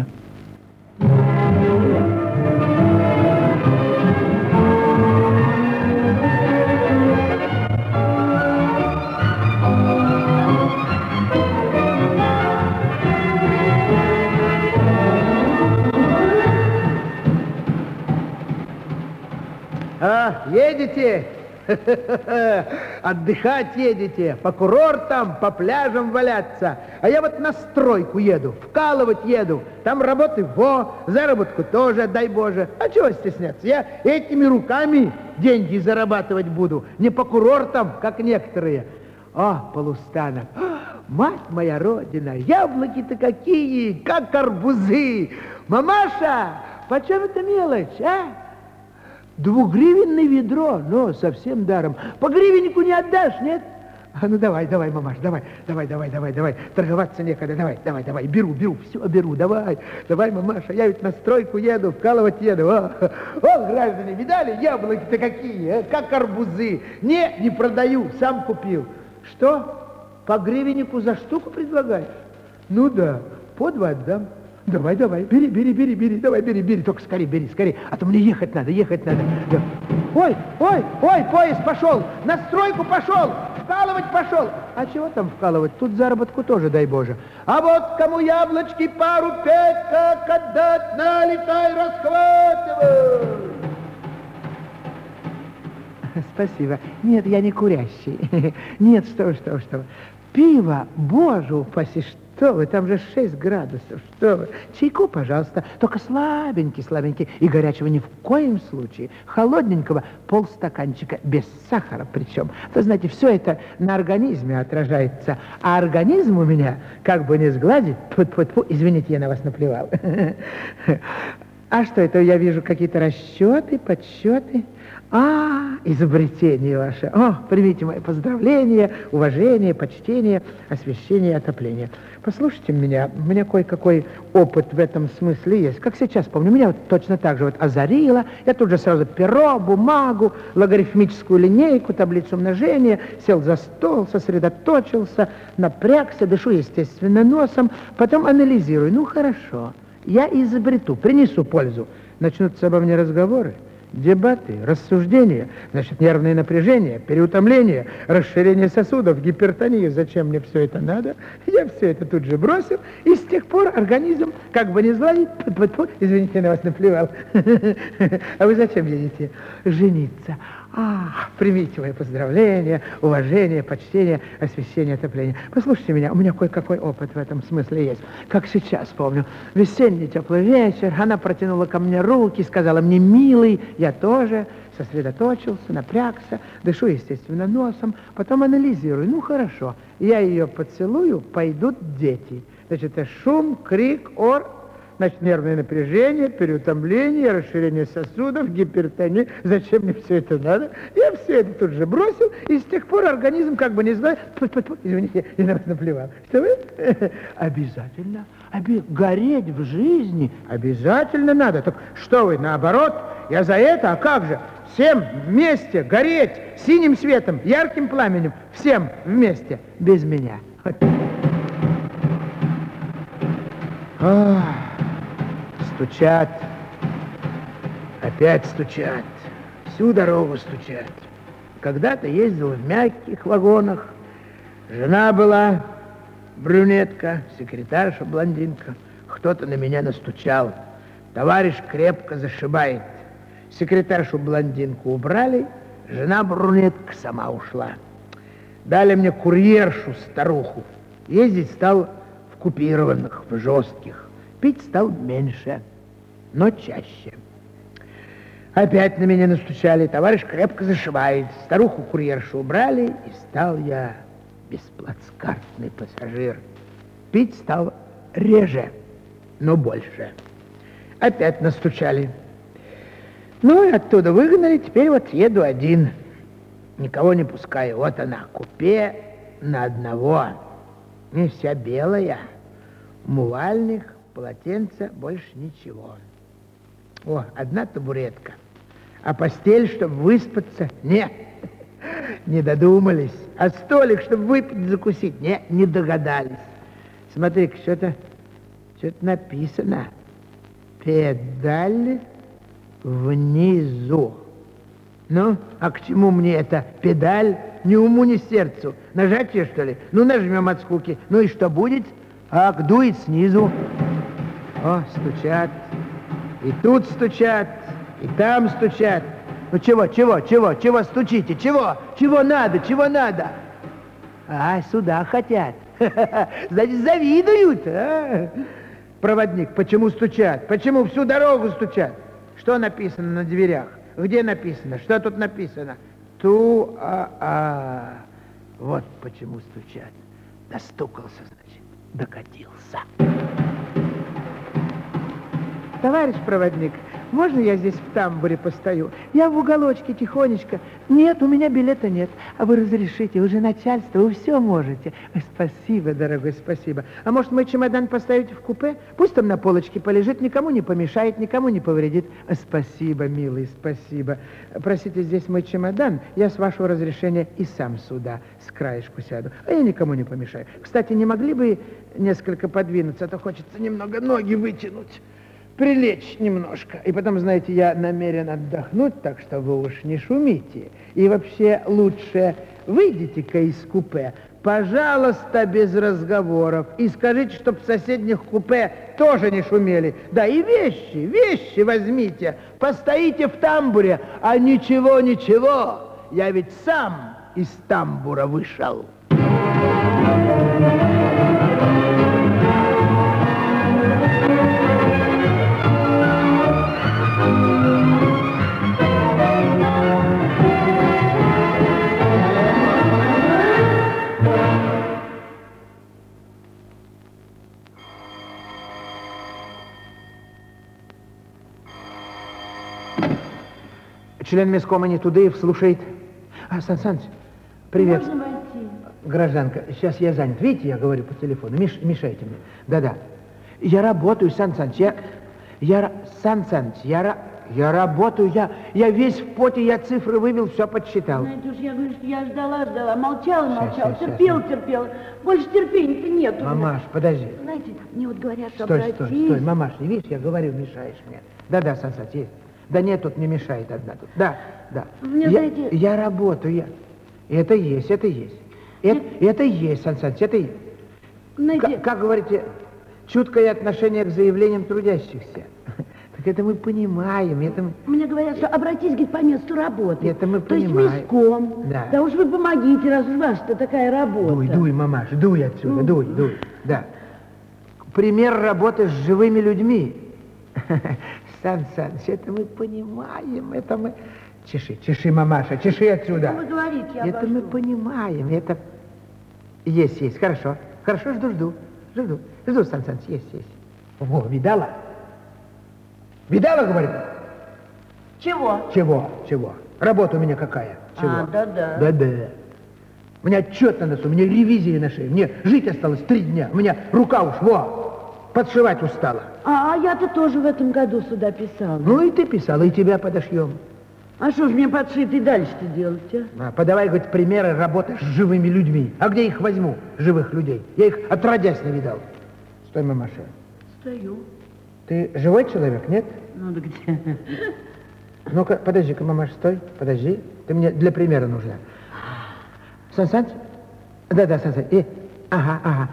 Едете? Отдыхать едете, по курортам, по пляжам валяться. А я вот на стройку еду, вкалывать еду. Там работы заработку тоже, дай Боже. А чего стесняться? Я этими руками деньги зарабатывать буду, не по курортам, как некоторые. О, Полустанов, мать моя родина, яблоки-то какие, как арбузы. Мамаша, почем эта мелочь, а? 2-гривенное ведро, но совсем даром. По гривеннику не отдашь, нет? А ну давай, мамаш, давай. Торговаться некогда, давай, беру, все беру, давай, мамаша, я ведь на стройку еду, вкалывать еду. О, граждане, видали, яблоки-то какие, как арбузы. Не продаю, сам купил. Что, по гривеннику за штуку предлагаешь? Ну да, по 2 отдам. Давай, бери, давай, бери, только скорее, бери, а то мне ехать надо. Да. Ой, поезд пошел, на стройку пошел, вкалывать пошел. А чего там вкалывать? Тут заработку тоже, дай Боже. А вот кому яблочки пару 5, как отдать, налетай, расхватывай. Спасибо. Нет, я не курящий. Нет, что вы. Пиво, Боже упаси, что вы, там же 6 градусов, что вы. Чайку, пожалуйста, только слабенький, и горячего ни в коем случае. Холодненького полстаканчика, без сахара причем. Вы знаете, все это на организме отражается, а организм у меня, как бы не сгладить, извините, я на вас наплевал. А что это, я вижу какие-то расчеты, подсчеты? Изобретение ваше. Примите мои поздравления, уважение, почтение, освещение, отопление. Послушайте меня, у меня кое-какой опыт в этом смысле есть. Как сейчас помню, меня вот точно так же вот озарило. Я тут же сразу перо, бумагу, логарифмическую линейку, таблицу умножения, сел за стол, сосредоточился, напрягся, дышу, естественно, носом, потом анализирую. Ну, хорошо, я изобрету, принесу пользу. Начнутся обо мне разговоры. Дебаты, рассуждения, значит, нервное напряжение, переутомление, расширение сосудов, гипертония. Зачем мне все это надо? Я все это тут же бросил, и с тех пор организм, как бы не злой, извините, я на вас наплевал. А вы зачем едете? Жениться. Примите мои поздравления, уважение, почтение, освещение, отопление. Послушайте меня, у меня кое-какой опыт в этом смысле есть. Как сейчас помню, весенний теплый вечер, она протянула ко мне руки, сказала мне: милый, я тоже сосредоточился, напрягся, дышу, естественно, носом, потом анализирую. Ну, хорошо, я ее поцелую, пойдут дети. Значит, это шум, крик, ор. Значит, нервное напряжение, переутомление, расширение сосудов, гипертония. Зачем мне все это надо? Я все это тут же бросил, и с тех пор организм, как бы не знаю, извините, я на вас наплевал. Что вы? Обязательно. Гореть в жизни обязательно надо. Так что вы, наоборот, я за это, а как же? Всем вместе гореть синим светом, ярким пламенем, всем вместе, без меня. Стучат, опять стучат, всю дорогу стучат. Когда-то ездил в мягких вагонах, жена была брюнетка, секретарша блондинка. Кто-то на меня настучал, товарищ крепко зашибает. Секретаршу блондинку убрали, жена брюнетка сама ушла. Дали мне курьершу старуху, ездить стал в купированных, в жестких. Пить стал меньше, но чаще. Опять на меня настучали, товарищ крепко зашивает. Старуху-курьершу убрали, и стал я бесплацкартный пассажир. Пить стал реже, но больше. Опять настучали. Ну и оттуда выгнали, теперь вот еду один. Никого не пускаю. Вот она, купе на одного. И вся белая, умывальник, полотенце, больше ничего. Одна табуретка. А постель, чтобы выспаться? Нет, не додумались. А столик, чтобы выпить, закусить? Нет, не догадались. Смотри-ка, что-то написано. Педаль внизу. Ну, а к чему мне эта педаль? Ни уму, ни сердцу. Нажатие, что ли? Ну, нажмем от скуки. Ну и что будет? Ак, дует снизу. Стучат. И тут стучат, и там стучат. Ну чего стучите? Чего надо? Сюда хотят. Значит, завидуют. Проводник, почему стучат? Почему всю дорогу стучат? Что написано на дверях? Где написано? Что тут написано? Вот почему стучат. Достукался, значит, докатился. Товарищ проводник, можно я здесь в тамбуре постою? Я в уголочке тихонечко. Нет, у меня билета нет. А вы разрешите, вы же начальство, вы все можете. Спасибо, дорогой, спасибо. А может, мой чемодан поставить в купе? Пусть там на полочке полежит, никому не помешает, никому не повредит. Спасибо, милый, спасибо. Простите, здесь мой чемодан. Я, с вашего разрешения, и сам сюда с краешку сяду. А я никому не помешаю. Кстати, не могли бы несколько подвинуться, а то хочется немного ноги вытянуть. Прилечь немножко. И потом, знаете, я намерен отдохнуть, так что вы уж не шумите. И вообще лучше выйдите-ка из купе, пожалуйста, без разговоров. И скажите, чтоб в соседних купе тоже не шумели. Да и вещи возьмите, постоите в тамбуре. А ничего, я ведь сам из тамбура вышел. Член месткома не Тудеев слушает. Сан Саныч, привет. Можно войти? Гражданка, сейчас я занят. Видите, я говорю по телефону, мешаете мне. Да-да. Я работаю, Сан Саныч, Сан Саныч, я работаю, я весь в поте, я цифры вывел, все подсчитал. Знаете уж, я говорю, что я ждала, молчала, Сейчас. терпела. Больше терпения-то нету. Мамаш, подожди. Знаете, мне вот говорят, что Стой, мамаш, не видишь, я говорю, мешаешь мне. Да-да, Сан Саныч, есть. Да нет, тут не мешает одна тут. Да. Мне, знаете... Я работаю, Это есть. Это есть, Сан Саныч, это есть. Знаете... Как говорите, чуткое отношение к заявлениям трудящихся. Так это мы понимаем, Мне говорят, что обратись, говорит, по месту работы. Это мы То есть понимаем. мяском. Да. Да уж вы помогите, раз уж ваша-то такая работа. Дуй, мамаш, дуй отсюда, дуй. Да. Пример работы с живыми людьми. Сан Саныч, это мы понимаем, это мы... Чеши, мамаша, чеши отсюда. Вы говорите, я Это мы понимаем, это... Есть, хорошо, жду, Сан Саныч, есть. Во, видала? Видала, говорит? Чего? Работа у меня какая? Чего? Да-да. У меня отчет на носу, у меня ревизия на шее, мне жить осталось 3 дня, у меня рука уж, подшивать устала. А я-то тоже в этом году сюда писала. Ну и ты писала, и тебя подошьем. А что ж мне подшитый дальше-то делать, а? Подавай, говорит, примеры работы с живыми людьми. А где их возьму, живых людей? Я их отродясь не видал. Стой, мамаша. Стою. Ты живой человек, нет? Ну да где? Ну-ка, подожди-ка, мамаша, стой, подожди. Ты мне для примера нужна. Сан Саныч? Да, Сан Саныч. Ага.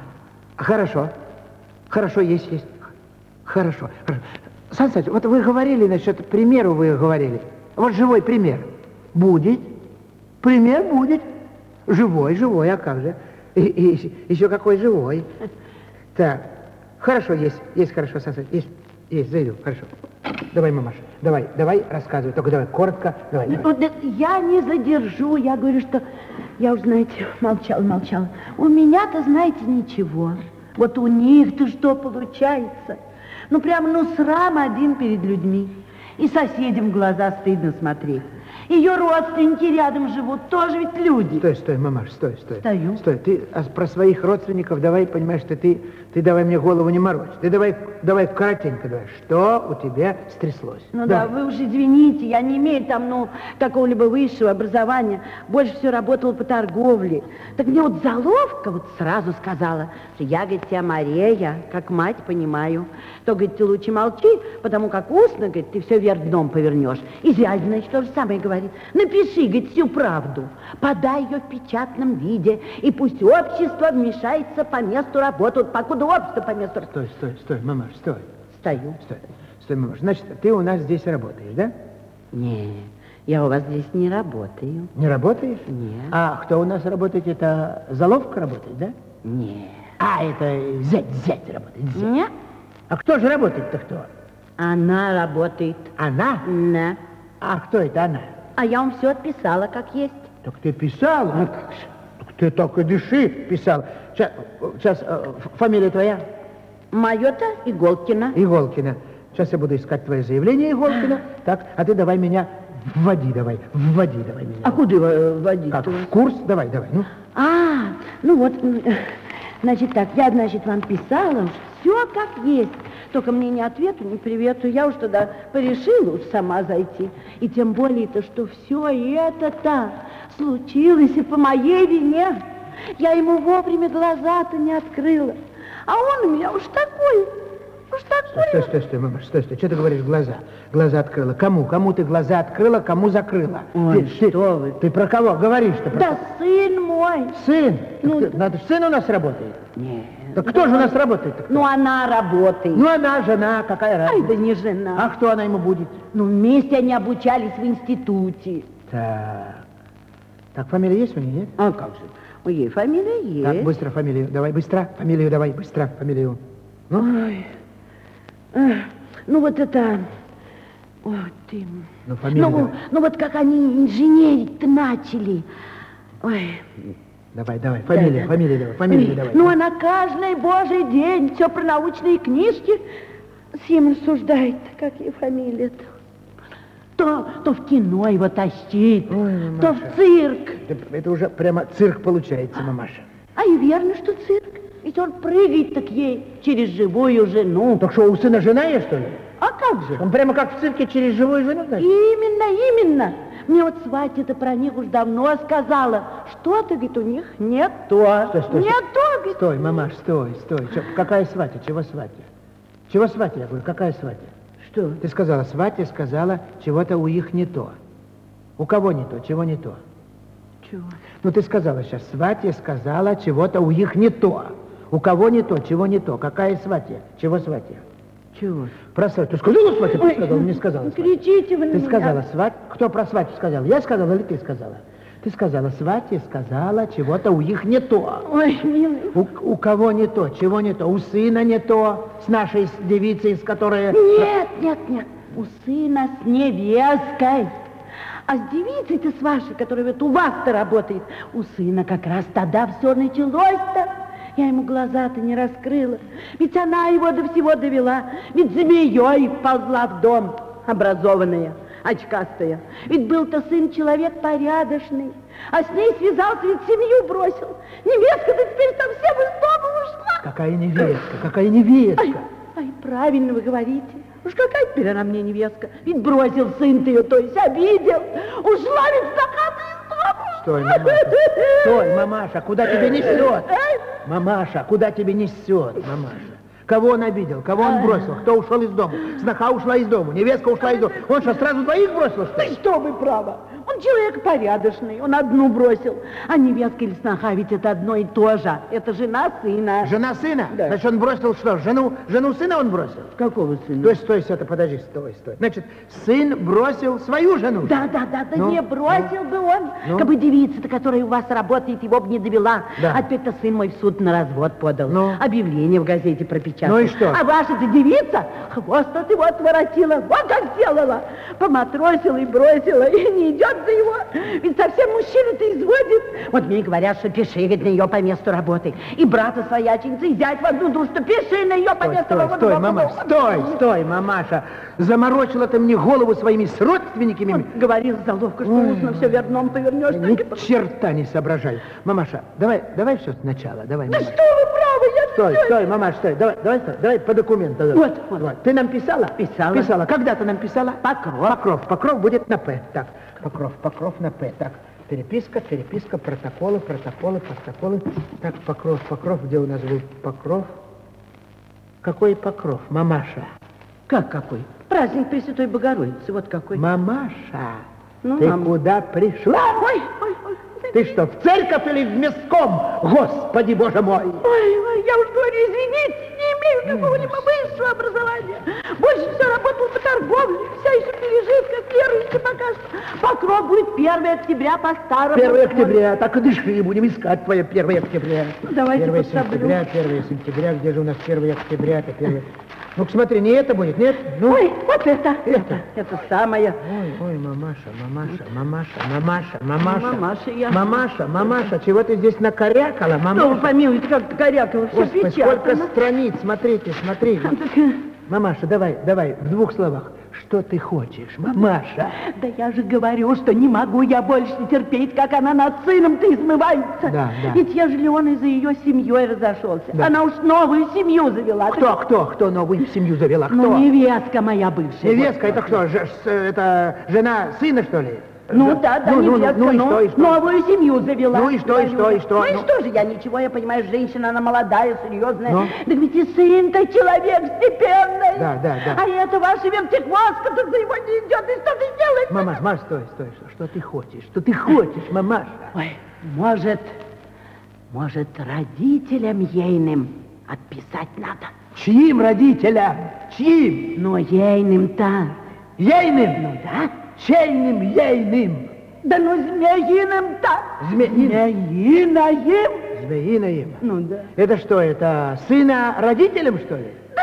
Хорошо, есть. Хорошо. Сан Саныч, вот вы говорили насчет примеру, вы говорили. Вот живой пример. Будет. Пример будет. Живой, а как же? И еще какой живой. Так, хорошо, есть, хорошо, Сан Саныч, есть, зайду, хорошо. Давай, мамаша, давай, рассказывай, только давай, коротко, давай. Я не задержу, я говорю, что я уж, знаете, молчала. У меня-то, знаете, ничего. Вот у них-то что получается? Прямо, срам один перед людьми. И соседям в глаза стыдно смотреть. Ее родственники рядом живут, тоже ведь люди. Стой, мамаш, стой. Стою. Стой, ты про своих родственников давай, понимаешь, что ты давай мне голову не морочь. Ты давай коротенько давай. Что у тебя стряслось? Да, вы уж извините, я не имею там, какого-либо высшего образования. Больше всего работала по торговле. Так мне вот заловка сразу сказала, что я, говорит, тебя, Мария, как мать, понимаю. То, говорит, ты лучше молчи, потому как устно, говорит, ты все вверх дном повернешь. И зять, значит, то же самое говорит. Напиши, говорит, всю правду. Подай ее в печатном виде, и пусть общество вмешается по месту работы. Покуда общество по месту работы. Стой, мамаш, стой. Стою. Стой, мамаш. Значит, ты у нас здесь работаешь, да? Не, я у вас здесь не работаю. Не работаешь? Нет. А кто у нас работает? Это заловка работает, да? Нет. А, это зять работает, зять. Нет. А кто же работает-то кто? Она работает. Она? Да. А кто это она? А я вам все отписала, как есть. Так ты писала? Ну как же. Так ты так и дыши писала. Сейчас, фамилия твоя? Мое-то Иголкина. Иголкина. Сейчас я буду искать твое заявление, Иголкина. Так, а ты давай меня вводи давай меня. А куда вводить? Как, в курс? Давай, ну. Значит так, я, вам писала, все как есть. Только мне ни ответу, ни привету. Я уж тогда порешила уж сама зайти. И тем более-то, что все это-то случилось и по моей вине. Я ему вовремя глаза-то не открыла. А он у меня уж такой. Стой, мамаш, стой. Что ты говоришь, глаза? Глаза открыла. Кому? Кому ты глаза открыла, кому закрыла? Ой, что вы? Ты про кого говоришь-то? Да сын мой. Сын? Надо, сын у нас работает? Нет. Так кто же у нас работает-то? Она работает. Она жена, какая разница? Ай, да не жена. А кто она ему будет? Вместе они обучались в институте. Так, фамилия есть у нее, нет? А как же? У ей фамилия есть. Так, быстро фамилию, давай, быстро. Фамилию давай, быстро, фамилию. Ой. Вот это... Ой, ты... Фамилию вот как они инженерить-то начали. Ой. Давай, фамилию давай. Она каждый божий день все про научные книжки с ним рассуждает. Какие фамилии-то? то в кино его тащить, Ой, то Маша. в цирк. Это уже прямо цирк получается, мамаша. А и верно, что цирк. Ведь он прыгает так ей через живую жену. Так что, у сына жена есть, что ли? А как же? Он прямо как в цирке через живую жену, значит? Именно. Мне вот сватья-то про них уж давно сказала. Что-то, говорит, у них не то. Стой. Не то, говорит. Стой, мамаш, стой. Какая сватья? Чего сватья? Чего сватья? Я говорю, какая сватья? Что? Ты сказала, сватья сказала, чего-то у их не то. У кого не то? Чего не то? Чего? Ну, ты сказала сейчас, сватья сказала, чего-то у их не то. У кого не то, чего не то? Какая сватья? Чего сватья? Чего? Про сватью. Ты сказала сватью? Ты сказала, не сказала сватью. Кричите вы на Ты меня. сказала сватью. Кто про сватью сказал? Я сказала или ты сказала? Ты сказала, сватья сказала, чего-то у них не то. Ой, милый. У кого не то? Чего не то? У сына не то? С нашей девицей, с которой... Нет. У сына с невесткой. А с девицей-то с вашей, которая вот у вас-то работает, у сына как раз тогда все началось-то. Я ему глаза-то не раскрыла. Ведь она его до всего довела. Ведь змеей вползла в дом, образованная, очкастая. Ведь был-то сын человек порядочный. А с ней связался, ведь семью бросил. Невестка-то теперь совсем из дома ушла. Какая невестка? Какая невестка? Ай, правильно вы говорите. Уж какая теперь она мне невестка? Ведь бросил сын ты ее, то есть обидел. Ушла ведь стакаты из дома. Стой, мамаша, куда тебя несет? Мамаша, куда тебя несет, мамаша? Кого он обидел? Кого он бросил? Кто ушел из дома? Сноха ушла из дома, невестка ушла из дома. Он что, сразу двоих бросил, что ли? Да что вы, право? Он человек порядочный, он одну бросил. А невестка или сноха ведь это одно и то же. Это жена сына. Жена сына? Да. Значит, он бросил что? Жену сына он бросил? Какого сына? То есть, стой, подожди, стой. Значит, сын бросил свою жену? Да, Ну, не бросил бы он. Ну? Как бы девица-то, которая у вас работает, его бы не довела. Да. А теперь-то сын мой в суд на развод подал. Ну? Объявление в газете пропечатал. Ну и что? А ваша-то девица хвост от его отворотила. Вот как сделала. Поматросила и бросила, и не идет за его. Ведь совсем мужчина-то изводит. Вот мне говорят, что пиши, говорит, на ее по месту работы. И брата свояченица, и зять в одну душу, что пиши на ее по месту работы. Стой, мамаша. Заморочила ты мне голову своими с родственниками. Он говорил заловка, что устно все верном повернешь. Ни черта не соображай. Мамаша, давай все сначала. Давай, Да мамаша. что вы правы, я Стой, мамаша, стой. Давай по документу. Вот. Давай. Ты нам писала? Писала. Когда ты нам писала? Покров. Покров будет на П. Так, Покров на П. Так, переписка, протоколы. Так, Покров, где у нас был Покров? Какой Покров, мамаша? Как какой? Праздник Пресвятой Богородицы, вот какой. Мамаша, Ну, ты мам. куда пришла? Ой. Ты что, в церковь или в мяском? Господи, Боже мой! Ой, я уж говорю, извините, не имею какого-либо высшего образования. Больше все работал по торговле, вся еще лежит, как верующий пока что. Покров будет 1 октября по старому. 1 октября, так и дыши, будем искать твое 1 октября. Давайте 1 подсоблю. сентября, где же у нас 1 октября-то 1? Ну-ка смотри, не это будет, нет? Ну. Ой, вот это самое. Ой, мамаша. Мамаша, чего ты здесь накорякала, Что вы мамаша? помилуйте, как-то коряково, все Господи, сколько печатано. страниц, смотри. Мамаша, давай, в 2 словах. Что ты хочешь, мамаша? Да я же говорю, что не могу я больше терпеть, как она над сыном-то измывается. Да. Ведь ежели он из-за ее семьей разошелся, Да. она уж новую семью завела. Кто новую семью завела? Кто? Ну, невестка моя бывшая. Невестка, это кто? Это жена сына, что ли? Ну да, невестка, ну и что, и что? новую семью завела. Ну и что, и что, и что? Ну и что же, я ничего, я понимаю, женщина, она молодая, серьезная. Ну? Да ведь и сын-то человек степенный. Да. А это ваша вертихвостка, так за его не идет, и что ты делаешь? Мамаш, стой, что ты хочешь? Что ты хочешь, мамаша? Ой, может, родителям ейным отписать надо. Чьим родителям? Чьим? Но ейным-то. Ейным? Ну да. Чейным, ейным? Да ну змеиным-то. Змеиным? Ну да. Это что, это сына родителям, что ли? Да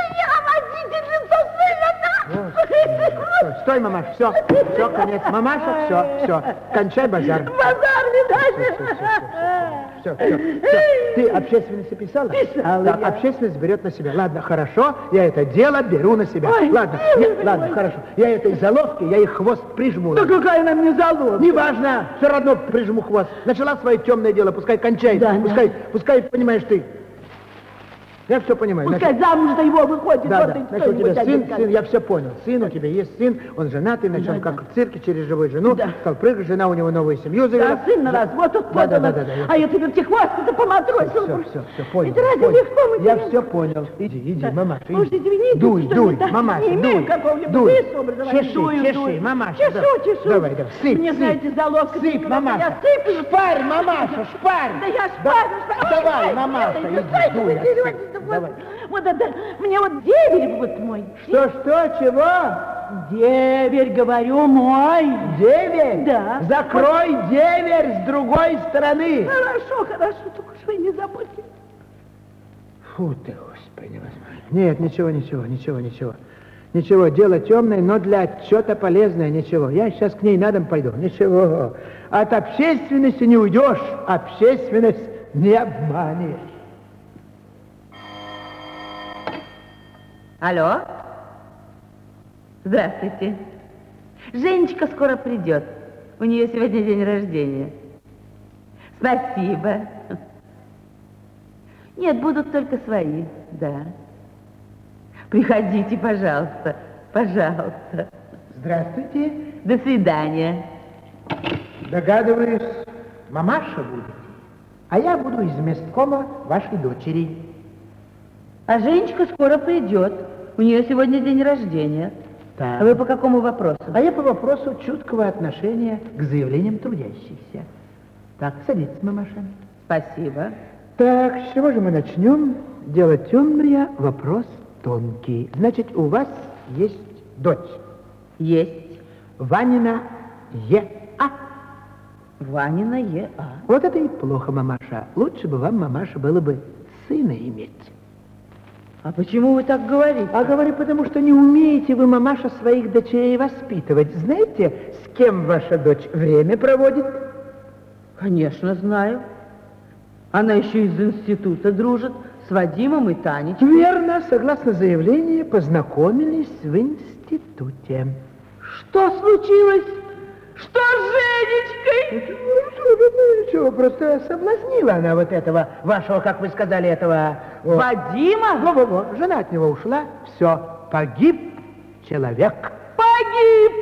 я родительница сына-то. Стой, мамаш, все, конец. Мамаша, все, кончай базар. Базар, видать. все. Ты общественности писала? Писала Так, я. общественность берет на себя. Ладно, хорошо, я это дело беру на себя. Ой, Ладно, ладно, хорошо. Я этой заловки, я их хвост прижму. Да какая нам не залог? Неважно, все равно прижму хвост. Начала свое темное дело, пускай кончает. Да, пускай, понимаешь ты. Я все понимаю. Пускай замуж-то его выходит, Да, вот да. и Значит, у тебя кто-нибудь один сын, я все понял. Сын у тебя есть сын, он женатый, начал как в цирке через живую жену, стал прыгать, жена у него новую семью завела. Да, сын на развод отпадал. Да. А я тебе вертихвостку-то поматросил. Все, понял. Это разве понял. легко мы Я делаем? все понял. Иди, мамаша, иди. Может, извините, Дуй, что дуй, мы так мамаша, не имеем дуй. какого-нибудь Дуй. веса образования. Чеши, мамаша. Чешу. Давай, сыпь, Мне, сыпь. знаете, залог. Сыпь, мамаша. Я сыплю. Шпарь, мамаша, шпарь. Да я шпарю. Давай, мамаша, иди, дуй, сыпь. Давай. Вот это, мне вот деверь вот мой. Что, чего? Деверь, говорю, мой. Деверь? Да. Закрой деверь с другой стороны. Хорошо, только что вы не забудьте. Фу ты, Господи, невозможно. Нет, ничего. Ничего, дело темное, но для отчета полезное, ничего. Я сейчас к ней на дом пойду, ничего. От общественности не уйдешь, общественность не обманешь. Алло? Здравствуйте. Женечка скоро придет. У нее сегодня день рождения. Спасибо. Нет, будут только свои, да. Приходите, пожалуйста, пожалуйста. Здравствуйте. До свидания. Догадываюсь, мамаша будет, а я буду из месткома вашей дочери. А Женечка скоро придет. У нее сегодня день рождения. Так. А вы по какому вопросу? А я по вопросу чуткого отношения к заявлениям трудящихся. Так, садитесь, мамаша. Спасибо. Так, с чего же мы начнем? Дело темное, вопрос тонкий. Значит, у вас есть дочь. Есть. Ванина Е.А. Ванина Е.А. Вот это и плохо, мамаша. Лучше бы вам, мамаша, было бы сына иметь. А почему вы так говорите? А говорю, потому что не умеете вы, мамаша, своих дочерей воспитывать. Знаете, с кем ваша дочь время проводит? Конечно, знаю. Она еще из института дружит с Вадимом и Танечкой. Верно, согласно заявлению, познакомились в институте. Что случилось? Что с Женечкой? Ничего, просто соблазнила она вот этого вашего, как вы сказали, этого... Вадима? Во-во-во, жена от него ушла, все, погиб человек. Погиб!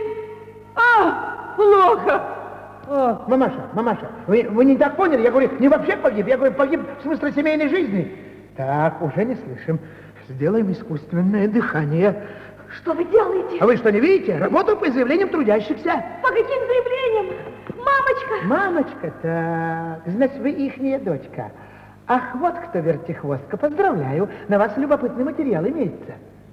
Плохо! Мамаша, вы не так поняли? Я говорю, не вообще погиб, я говорю, погиб в смысле семейной жизни. Так, уже не слышим. Сделаем искусственное дыхание. Что вы делаете? А вы что, не видите? Работаю по заявлениям трудящихся. По каким заявлениям? Мамочка! Мамочка, так, значит, вы ихняя дочка. Ах, вот кто вертихвостка, поздравляю, на вас любопытный материал имеется.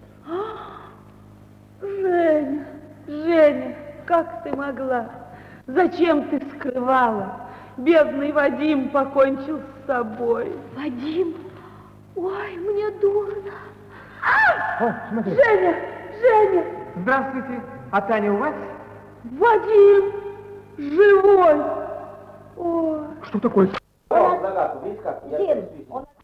Женя, как ты могла? Зачем ты скрывала? Бедный Вадим покончил с собой. Вадим? Ой, мне дурно. О, смотри. Женя! Здравствуйте. А Таня у вас? Вадим! Живой! Ой. Что такое? Сын, он